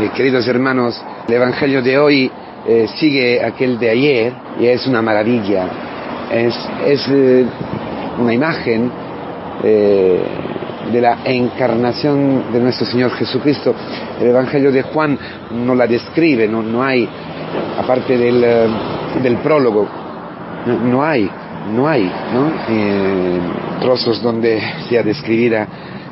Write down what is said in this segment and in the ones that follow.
queridos hermanos, el Evangelio de hoy sigue aquel de ayer y es una maravilla. Es una imagen de la encarnación de nuestro Señor Jesucristo. El Evangelio de Juan no la describe, no hay, aparte del prólogo, no hay trozos donde sea describida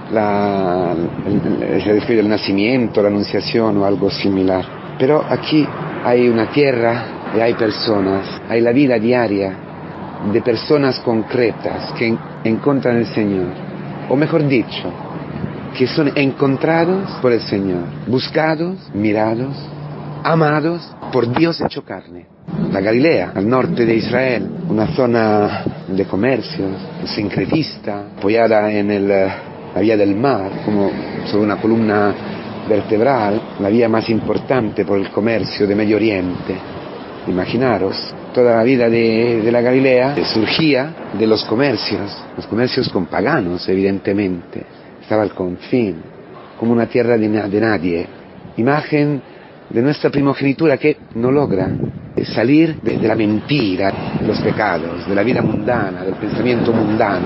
se describe el nacimiento, la anunciación o algo similar. Pero aquí hay una tierra y hay personas, hay la vida diaria de personas concretas que encuentran el Señor, o mejor dicho, que son encontrados por el Señor, buscados, mirados, amados por Dios hecho carne. La Galilea, al norte de Israel, una zona de comercio, sincretista, apoyada en la vía del mar, como sobre una columna vertebral, la vía más importante por el comercio de Medio Oriente. Imaginaros, toda la vida de la Galilea surgía de los comercios con paganos, evidentemente. Estaba al confín, como una tierra de nadie. Imagen de nuestra primogenitura que no logra salir de la mentira, de los pecados, de la vida mundana, del pensamiento mundano.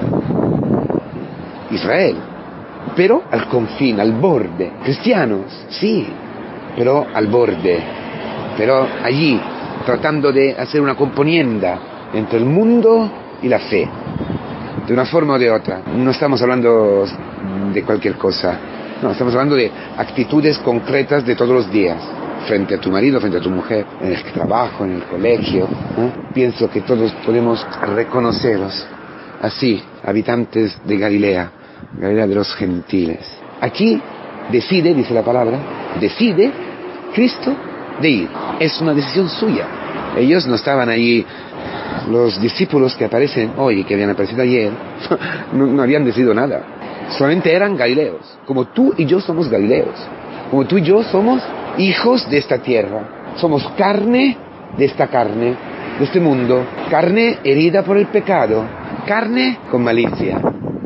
Israel, pero al confín, al borde. Cristianos, sí, pero al borde. Pero allí, tratando de hacer una componienda entre el mundo y la fe, de una forma o de otra. No estamos hablando de cualquier cosa, no, estamos hablando de actitudes concretas de todos los días, frente a tu marido, frente a tu mujer, en el trabajo, en el colegio. Pienso que todos podemos reconoceros así, habitantes de Galilea de los gentiles. Aquí decide, dice la palabra, decide Cristo de ir. Es una decisión suya. Ellos no estaban allí, los discípulos que aparecen hoy, que habían aparecido ayer, no habían decidido nada. Solamente eran galileos, como tú y yo somos galileos, como tú y yo somos hijos de esta tierra, somos carne de esta carne, de este mundo, carne herida por el pecado, carne con malicia.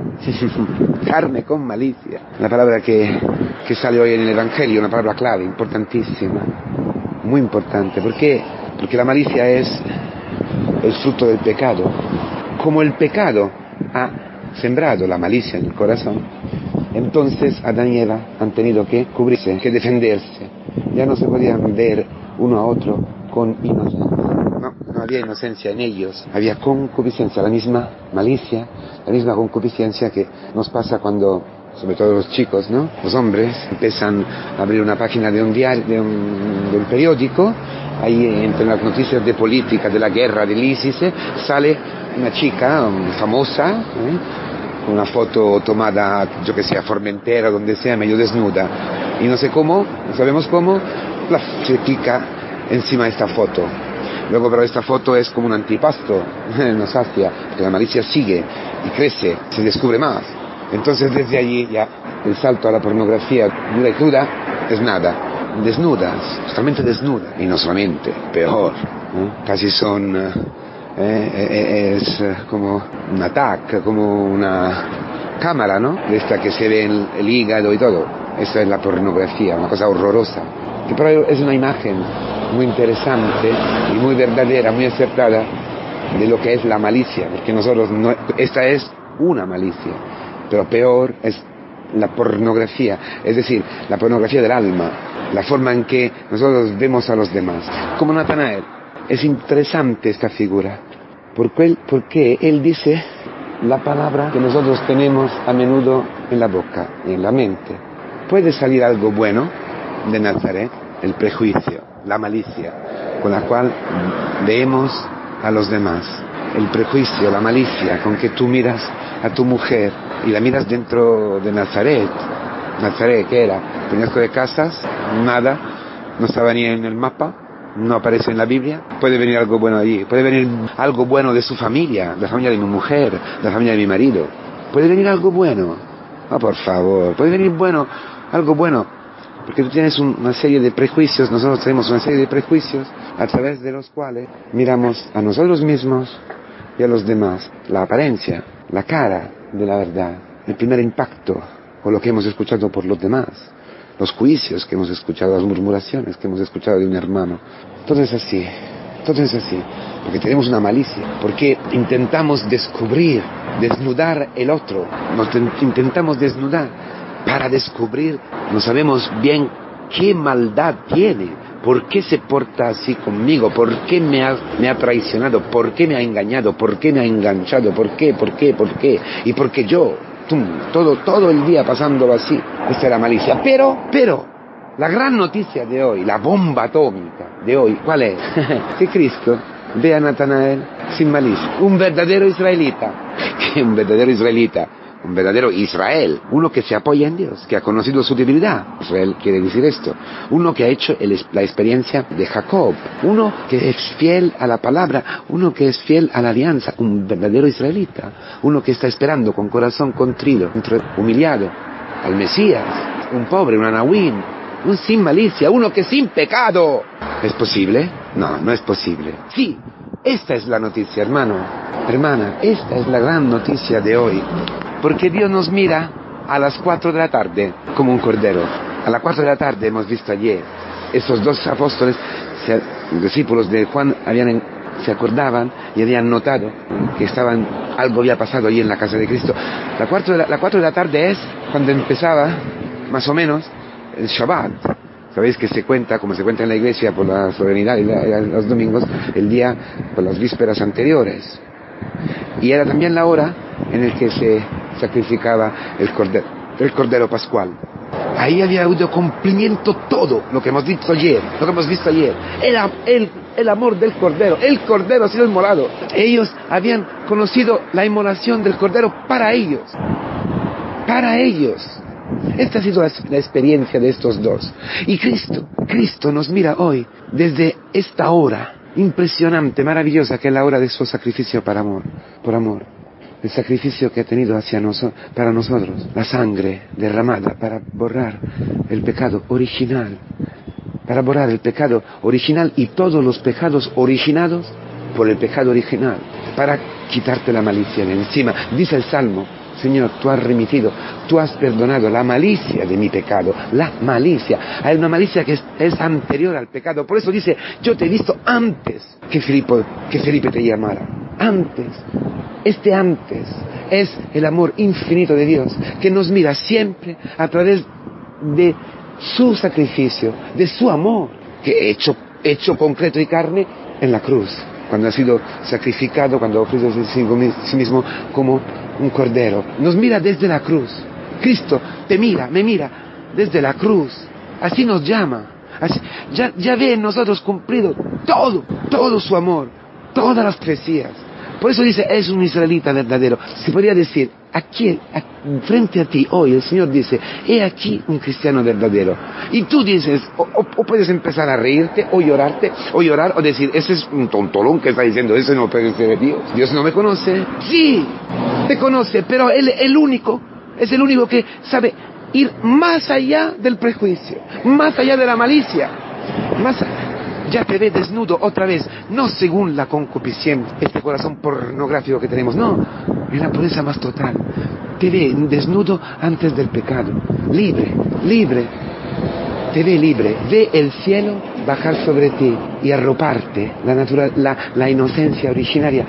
Carne con malicia. La palabra que sale hoy en el Evangelio, una palabra clave, importantísima, muy importante. ¿Por qué? Porque la malicia es el fruto del pecado. Como el pecado ha sembrado la malicia en el corazón, entonces Adán y Eva han tenido que cubrirse, que defenderse. Ya no se podían ver uno a otro con inocencia. No había inocencia en ellos, había concupiscencia, la misma malicia, la misma concupiscencia que nos pasa cuando, sobre todo los chicos, ¿no? Los hombres empiezan a abrir una página de un diario, de un periódico, ahí entre las noticias de política, de la guerra, del ISIS, sale una chica famosa, una foto tomada, yo que sé, a Formentera, donde sea, medio desnuda, y no sé cómo, no sabemos cómo, se clica encima de esta foto. Luego, pero esta foto es como un antipasto, nos sacia, porque la malicia sigue y crece, se descubre más. Entonces desde allí ya el salto a la pornografía dura y cruda es nada. Desnudas, totalmente desnudas, y no solamente, peor, casi son, es como un ataque, como una cámara, ¿no? De esta que se ve en el hígado y todo. Esta es la pornografía, una cosa horrorosa. Que pero es una imagen muy interesante y muy verdadera, muy acertada de lo que es la malicia, porque nosotros esta es una malicia, pero peor es la pornografía, es decir, la pornografía del alma, la forma en que nosotros vemos a los demás. Como Natanael, es interesante esta figura, porque él dice la palabra que nosotros tenemos a menudo en la boca y en la mente. Puede salir algo bueno de Nazaret, el prejuicio, la malicia, con la cual vemos a los demás. El prejuicio, la malicia, con que tú miras a tu mujer y la miras dentro de Nazaret. Nazaret, ¿qué era? Peñasco de Casas, nada, no estaba ni en el mapa, no aparece en la Biblia. Puede venir algo bueno allí, puede venir algo bueno de su familia, de la familia de mi mujer, de la familia de mi marido. Puede venir algo bueno. Por favor, puede venir algo bueno. Porque tú tienes una serie de prejuicios, nosotros tenemos una serie de prejuicios a través de los cuales miramos a nosotros mismos y a los demás. La apariencia, la cara de la verdad, el primer impacto, o lo que hemos escuchado por los demás. los juicios que hemos escuchado, las murmuraciones que hemos escuchado de un hermano. Todo es así, porque tenemos una malicia, porque intentamos desnudar el otro, intentamos desnudar para descubrir, no sabemos bien qué maldad tiene. ¿Por qué se porta así conmigo? ¿Por qué me ha traicionado? ¿Por qué me ha engañado? ¿Por qué me ha enganchado? ¿Por qué? Y porque yo, todo el día pasándolo así. Esta es la malicia. Pero, la gran noticia de hoy, la bomba atómica de hoy, ¿cuál es? Que Cristo ve a Natanael sin malicia. Un verdadero israelita. ¿Qué un verdadero israelita? Un verdadero Israel, uno que se apoya en Dios, que ha conocido su debilidad. Israel quiere decir esto. Uno que ha hecho la experiencia de Jacob, uno que es fiel a la palabra, uno que es fiel a la alianza, un verdadero israelita, uno que está esperando con corazón contrito, humillado al Mesías, un pobre, un anahuín, un sin malicia, uno que sin pecado. ¿Es posible? No es posible. Sí, esta es la noticia, hermana, esta es la gran noticia de hoy. Porque Dios nos mira a las 4 de la tarde como un cordero. A las 4 de la tarde hemos visto ayer, esos 2 apóstoles, los discípulos de Juan, se acordaban y habían notado que algo había pasado allí en la casa de Cristo. La 4 de la tarde es cuando empezaba, más o menos, el Shabbat. Sabéis que se cuenta, como se cuenta en la iglesia por la solemnidad y los domingos, el día por las vísperas anteriores. Y era también la hora en la que se sacrificaba el cordero pascual. Ahí había habido cumplimiento todo lo que hemos visto ayer. Era el amor del cordero. El cordero ha sido inmolado. Ellos habían conocido la inmolación del cordero para ellos. Esta ha sido la experiencia de estos dos. Y Cristo nos mira hoy desde esta hora impresionante, maravillosa, que es la hora de su sacrificio por amor. El sacrificio que ha tenido para nosotros, la sangre derramada para borrar el pecado original, y todos los pecados originados por el pecado original, para quitarte la malicia de encima. Dice el Salmo: Señor, tú has remitido, tú has perdonado la malicia de mi pecado. La malicia. Hay una malicia que es anterior al pecado. Por eso dice: yo te he visto antes que Felipe te llamara. Antes. Este antes es el amor infinito de Dios, que nos mira siempre a través de su sacrificio, de su amor, que hecho concreto y carne en la cruz, cuando ha sido sacrificado, cuando ofrece sí mismo como un cordero. Nos mira desde la cruz. Cristo me mira desde la cruz. Así nos llama. Así, ya ve en nosotros cumplido todo su amor, todas las profecías. Por eso dice: es un israelita verdadero. Se podría decir, aquí, frente a ti hoy, el Señor dice: he aquí un cristiano verdadero. Y tú dices, o puedes empezar a reírte, o llorar, o decir: ese es un tontolón que está diciendo, ese no puede ser de Dios. Dios no me conoce. Sí, te conoce, pero Él es el único que sabe ir más allá del prejuicio, más allá de la malicia, ya te ve desnudo otra vez, no según la concupiscencia, este corazón pornográfico que tenemos, no, en la pureza más total. Te ve desnudo antes del pecado, libre, te ve libre, ve el cielo bajar sobre ti y arroparte, la inocencia originaria,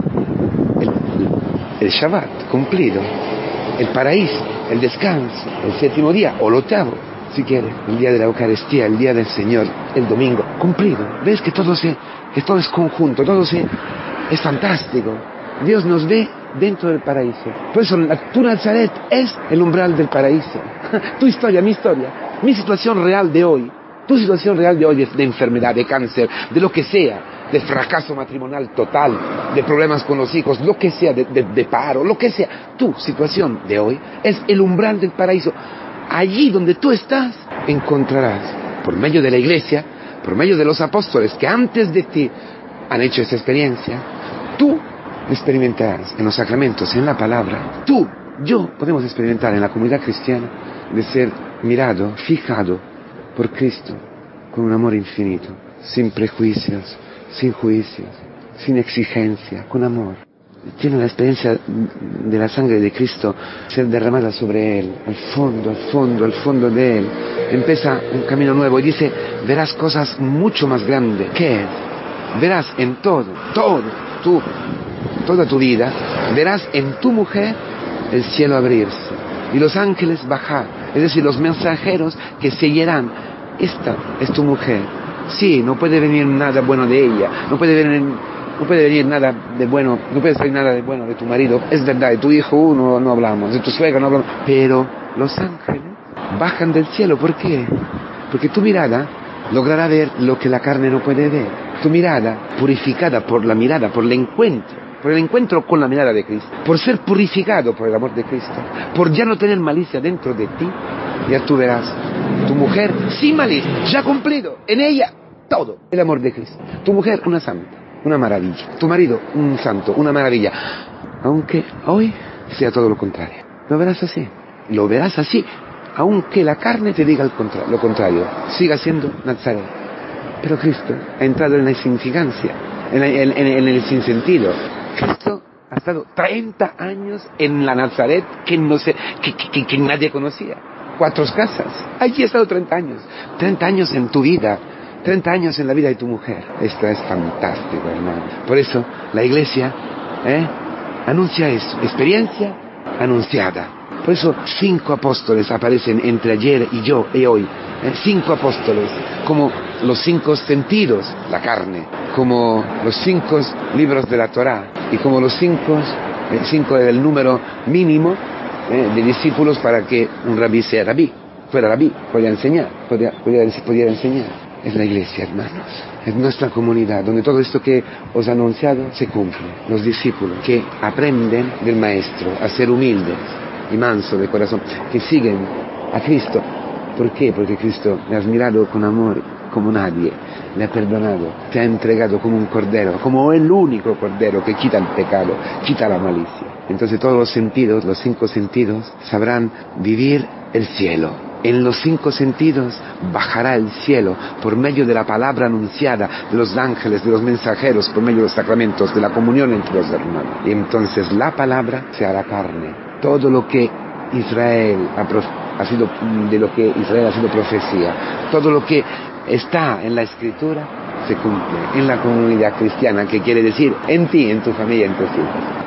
el Shabbat cumplido, el paraíso, el descanso, el 7º día, o el 8º, si quiere, el día de la Eucaristía, el día del Señor, el domingo, cumplido. Ves que todo es conjunto, es fantástico. Dios nos ve dentro del paraíso. Por eso tu Nazaret es el umbral del paraíso. Tu historia, mi historia, mi situación real de hoy, tu situación real de hoy de enfermedad, de cáncer, de lo que sea, de fracaso matrimonial total, de problemas con los hijos, lo que sea, de paro, lo que sea, tu situación de hoy es el umbral del paraíso. Allí donde tú estás, encontrarás, por medio de la iglesia, por medio de los apóstoles que antes de ti han hecho esta experiencia, tú experimentarás en los sacramentos, en la palabra, yo podemos experimentar en la comunidad cristiana de ser mirado, fijado por Cristo con un amor infinito, sin prejuicios, sin juicios, sin exigencia, con amor. tiene la experiencia de la sangre de Cristo ser derramada sobre él, al fondo de él. Empieza un camino nuevo y dice, verás cosas mucho más grandes. ¿Qué es? Verás en toda tu vida, verás en tu mujer el cielo abrirse y los ángeles bajar, es decir, los mensajeros que seguirán. Esta es tu mujer. Sí, no puede venir nada bueno de ella, no puede venir nada de bueno, no puede salir nada de bueno de tu marido, es verdad, de tu hijo no hablamos, de tu suegra no hablamos, pero los ángeles bajan del cielo. ¿Por qué? Porque tu mirada logrará ver lo que la carne no puede ver. Tu mirada, purificada por la mirada, por el encuentro con la mirada de Cristo, por ser purificado por el amor de Cristo, por ya no tener malicia dentro de ti, ya tú verás tu mujer sin malicia, ya cumplido, en ella todo el amor de Cristo. Tu mujer una santa, una maravilla. Tu marido un santo, una maravilla. Aunque hoy sea todo lo contrario. Lo verás así, aunque la carne te diga lo contrario. Siga siendo Nazaret. Pero Cristo ha entrado en la insignificancia, en el sinsentido. Cristo ha estado 30 años en la Nazaret que nadie conocía. 4 casas. Allí ha estado 30 años. 30 años en tu vida. 30 años en la vida de tu mujer. Esto es fantástico, hermano. Por eso la iglesia anuncia eso. Experiencia anunciada. Por eso 5 apóstoles aparecen entre ayer y hoy. 5 apóstoles. Como los 5 sentidos, la carne. Como los 5 libros de la Torá. Y como los 5 es el número mínimo de discípulos para que un rabí sea rabí. Fuera rabí, podía enseñar. Es la iglesia, hermanos. Es nuestra comunidad, donde todo esto que os he anunciado se cumple. Los discípulos que aprenden del Maestro a ser humildes y mansos de corazón, que siguen a Cristo. ¿Por qué? Porque Cristo le has mirado con amor como nadie, le ha perdonado, te ha entregado como un cordero, como el único cordero que quita el pecado, quita la malicia. Entonces todos los sentidos, los 5 sentidos, sabrán vivir el cielo. En los 5 sentidos bajará el cielo por medio de la palabra anunciada, de los ángeles, de los mensajeros, por medio de los sacramentos, de la comunión entre los hermanos. Y entonces la palabra se hará carne. Todo lo que Israel ha sido profecía, todo lo que está en la Escritura se cumple en la comunidad cristiana, que quiere decir en ti, en tu familia, en tus hijos.